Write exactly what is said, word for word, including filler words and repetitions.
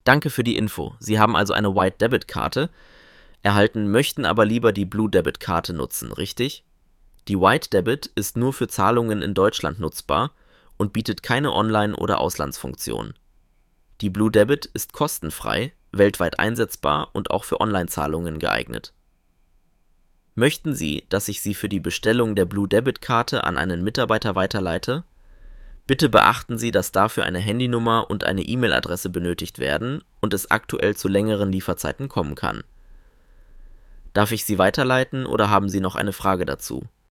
Danke für die Info. Sie haben also eine White Debit Karte erhalten, möchten aber lieber die Blue Debit Karte nutzen, richtig? Die White Debit ist nur für Zahlungen in Deutschland nutzbar und bietet keine Online- oder Auslandsfunktion. Die Blue Debit ist kostenfrei, weltweit einsetzbar und auch für Online-Zahlungen geeignet. Möchten Sie, dass ich Sie für die Bestellung der Blue Debit Karte an einen Mitarbeiter weiterleite? Bitte beachten Sie, dass dafür eine Handynummer und eine E-Mail-Adresse benötigt werden und es aktuell zu längeren Lieferzeiten kommen kann. Darf ich Sie weiterleiten oder haben Sie noch eine Frage dazu?